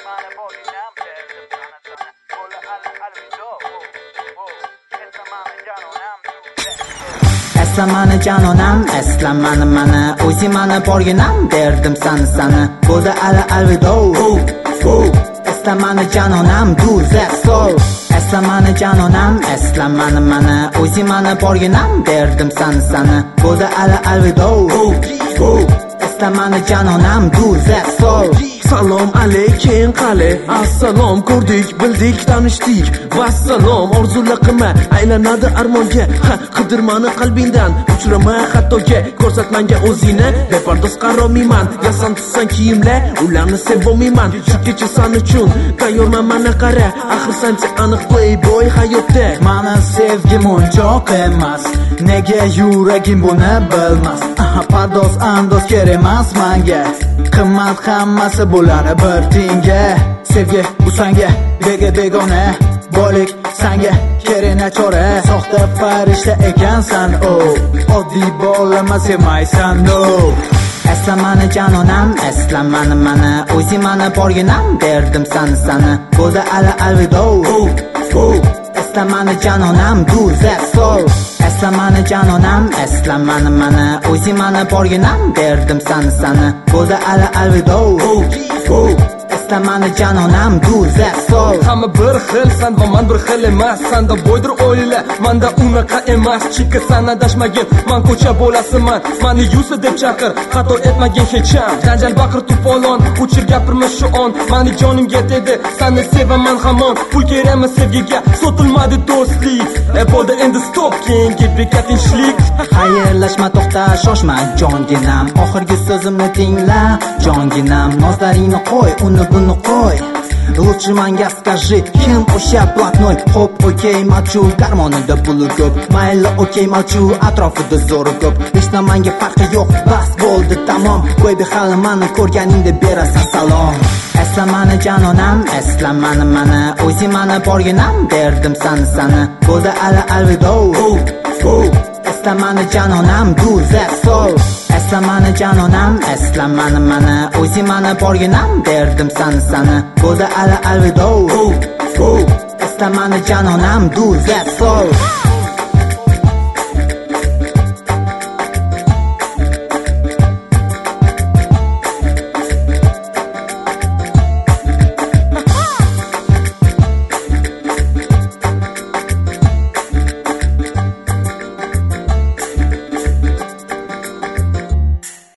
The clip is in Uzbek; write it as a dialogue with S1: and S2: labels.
S1: Eslamani janonam, eslamani mana, o'zimani borginam derdim sana. Bo'ldi alvido. Eslamani janonam, do that soul. Eslamani janonam, eslamani mana, o'zimani borginam derdim sana. Bo'ldi alvido. Eslamani janonam, do that soul.
S2: Salom alaykum qale, assalom ko'rdik, bildik, tanishdik. Vassalom orzular qilma, aylanadi armonga. Qidirmani qalbingdan, uchrama xatoga. Ko'rsatmanga o'zingni, bepardoz qarolmayman. Yasan tutsan kiyimlar, ularni sevmayman. Shu kecha san uchun tayyorman, mana qara. Axir sencha aniq playboy hayotda.
S1: Mani sevgim unchoq emas, nega yuragim buni bilmas. Pardoz andoz kerak emas menga. Qimmat hammasi bo'ladi bir tenga. Sevgi bu senga begona, boylik senga kerak nachora. Soxta farishta ekansan, oddiy bolama sevmaysan, no. Eslamani janonam, eslamani mana, o'zimani borginam derdim sana. Bo'ldi alvido. Eslamani janonam, do that soul. Eslamani janonam, eslamani mana, o'zimani borginam derdim sana. Bo'ldi alvido. Eslamani janonam, do that soul.
S2: Hamma bir xil, san va men bir xil emas. Sanda boydir oila, menda unaqa emas. Chika sana dashmagin, men ko'cha bolasiman. Meni Yusa deb chaqir, xato etmagin hech ham. Janjal baqir to'polon, o'chir gapirma shu on. Meni jonimga dedi, seni sevaman hamon. Pul kerakmi sevgiga, sotilmadi do'stlik. Bo'ldi endi stop, keyingi beka tinchlik.
S1: Xayrlashma, to'xta, shoshma jonginam. Oxirgi so'zimni tingla, jonginam. Nozlaringni qo'y, uni buni qo'y. Лучше manga скажи, kim o'sha bloknoy? Xo'p, okey, молчу, karmonida puli ko'p. Mayli, okey, молчу, atrofida zo'ri ko'p. Hech nimanga farqi yo'q, bas bo'ldi, tamom. Qo'ydi hali meni ko'rganingda berasan salom. Eslamani janonam, eslamani mana, o'zimani borginam derdim sana. Bo'ldi alvido. Eslamani janonam, do that soul. Eslamani janonam, eslamani mana, o'zimani borginam derdim sana. Bo'ldi alvido. Eslamani janonam, do that soul.